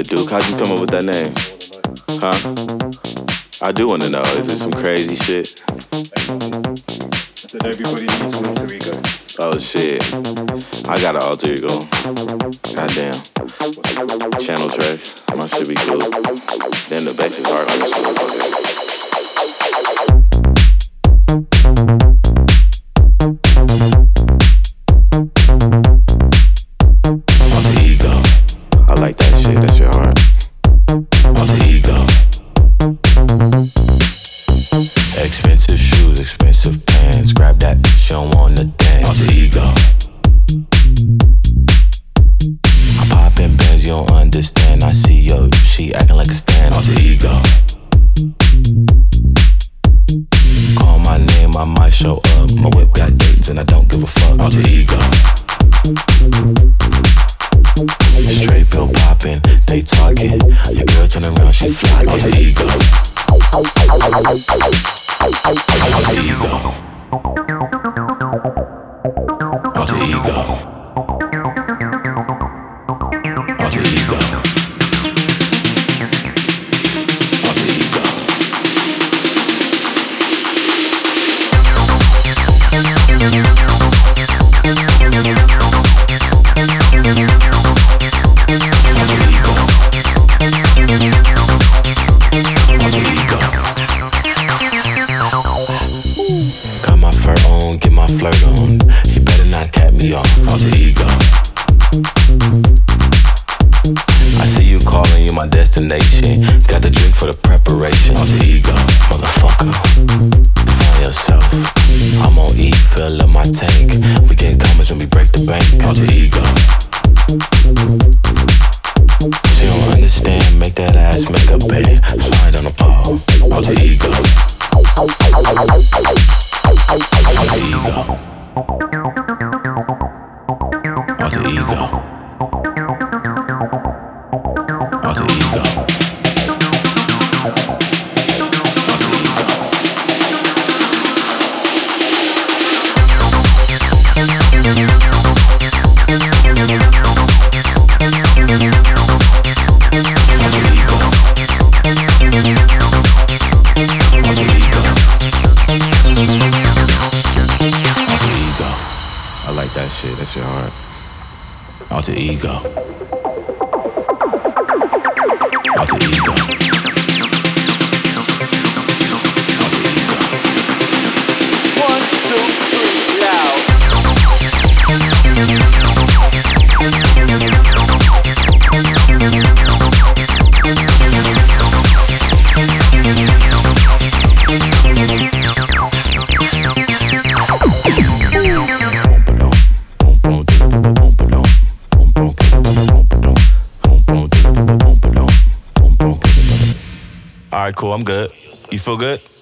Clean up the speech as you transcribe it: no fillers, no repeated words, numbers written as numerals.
The Duke, how'd you come up with that name? Huh? I do want to know. Is it some crazy shit? I said everybody needs an alter ego. Oh shit. I got an alter ego. Goddamn. Channel tracks. My shit be cool. Then the bass is hard on this motherfucker. I like that shit, that shit hard. Alter ego. Expensive shoes, expensive pants. Grab that, she don't wanna dance. Alter ego. I'm popping bands, you don't understand. I see yo, she acting like a stand. Alter ego. Call my name, I might show up. My whip got dates and I don't give a fuck. Alter ego. Straight pill poppin', they talking. Your girl turn around, she fly. Alter ego. Alter ego. Alter ego. Alter ego. Flirt on, he better not cat me off. Alter ego. I see you calling, you my destination. Got the drink for the preparation. Alter ego, motherfucker. Define yourself. I'm on E, fill up my tank. We get comments when we break the bank. Alter ego. She don't understand, make that ass make a bed. Slide on the pole. Alter ego. Alter ego. Alter ego. Alter ego. That shit, that shit hard. Alter ego. Alter ego. Alter ego. 1, 2, 3, loud. Alright, cool, I'm good. You feel good?